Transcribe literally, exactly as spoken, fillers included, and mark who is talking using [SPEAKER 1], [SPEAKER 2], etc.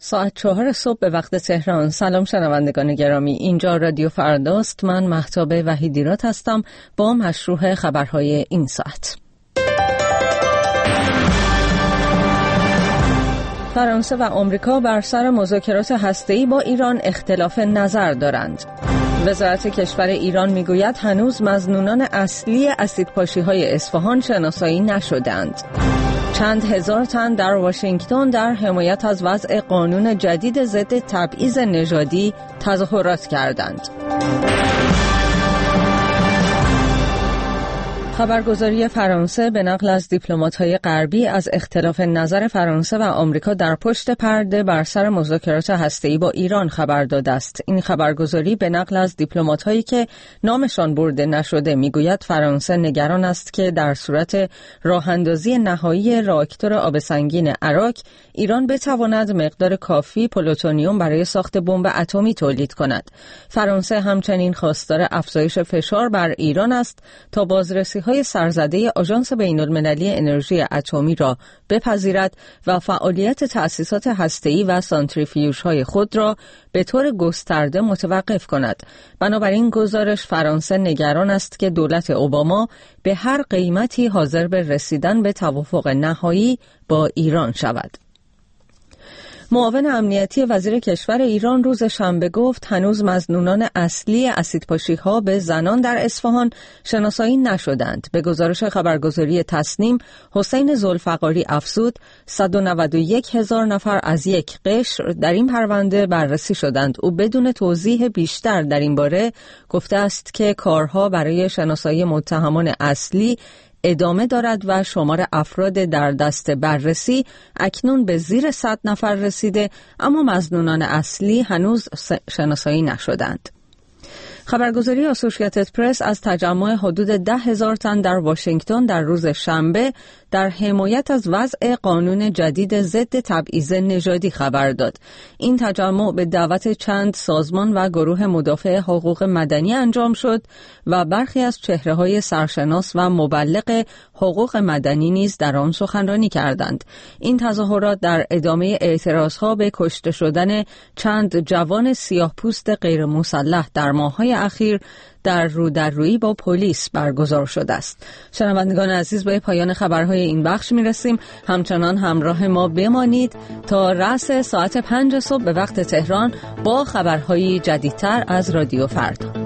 [SPEAKER 1] ساعت چهار صبح به وقت تهران. سلام شنوندگان گرامی، اینجا رادیو فرداست. من مهتاب وحیدیرات هستم با مشروع خبرهای این ساعت. فرانسه و آمریکا بر سر مذاکرات هسته‌ای با ایران اختلاف نظر دارند. وزارت کشور ایران میگوید هنوز مظنونان اصلی اسیدپاشی‌های اصفهان شناسایی نشدند. چند هزار تن در واشنگتن در حمایت از وضع قانون جدید ضد تبعیض نژادی تظاهرات کردند. خبرگزاری فرانسه به نقل از دیپلمات‌های غربی از اختلاف نظر فرانسه و آمریکا در پشت پرده بر سر مذاکرات هسته‌ای با ایران خبر داده است. این خبرگزاری به نقل از دیپلمات‌هایی که نامشان برده نشده میگوید فرانسه نگران است که در صورت راه‌اندازی نهایی راکتور آب سنگین عراق، ایران بتواند مقدار کافی پلوتونیوم برای ساخت بمب اتمی تولید کند. فرانسه همچنین خواستار افزایش فشار بر ایران است تا بازرسی های سرزده آژانس بین‌المللی انرژی اتمی را بپذیرد و فعالیت تأسیسات هسته‌ای و سانتریفیوژهای خود را به طور گسترده متوقف کند. بنابراین گزارش فرانسه نگران است که دولت اوباما به هر قیمتی حاضر به رسیدن به توافق نهایی با ایران شود. معاون امنیتی وزیر کشور ایران روز شنبه گفت هنوز مظنونان اصلی اسیدپاشی‌ها به زنان در اصفهان شناسایی نشدند. به گزارش خبرگزاری تسنیم، حسین ذوالفقاری افزود صد و نود و یک هزار نفر از یک قشر در این پرونده بررسی شدند. او بدون توضیح بیشتر در این باره گفته است که کارها برای شناسایی متهمان اصلی ادامه دارد و شمار افراد در دست بررسی اکنون به زیر صد نفر رسیده، اما مظنونان اصلی هنوز شناسایی نشدند. خبرگزاری اسوسییتد پرس از تجمع حدود ده هزار تن در واشنگتن در روز شنبه در حمایت از وضع قانون جدید ضد تبعیض نژادی خبر داد. این تجمع به دعوت چند سازمان و گروه مدافع حقوق مدنی انجام شد و برخی از چهره‌های سرشناس و مبلغ حقوق مدنی نیز در آن سخنرانی کردند. این تظاهرات در ادامه اعتراضها به کشته شدن چند جوان سیاه‌پوست غیر مسلح در ماه‌های اخیر در رو در رویی با پلیس برگزار شده است. شنوندگان عزیز، به پایان خبرهای این بخش میرسیم. همچنان همراه ما بمانید تا رأس ساعت پنج صبح به وقت تهران با خبرهای جدیدتر از رادیو فردا.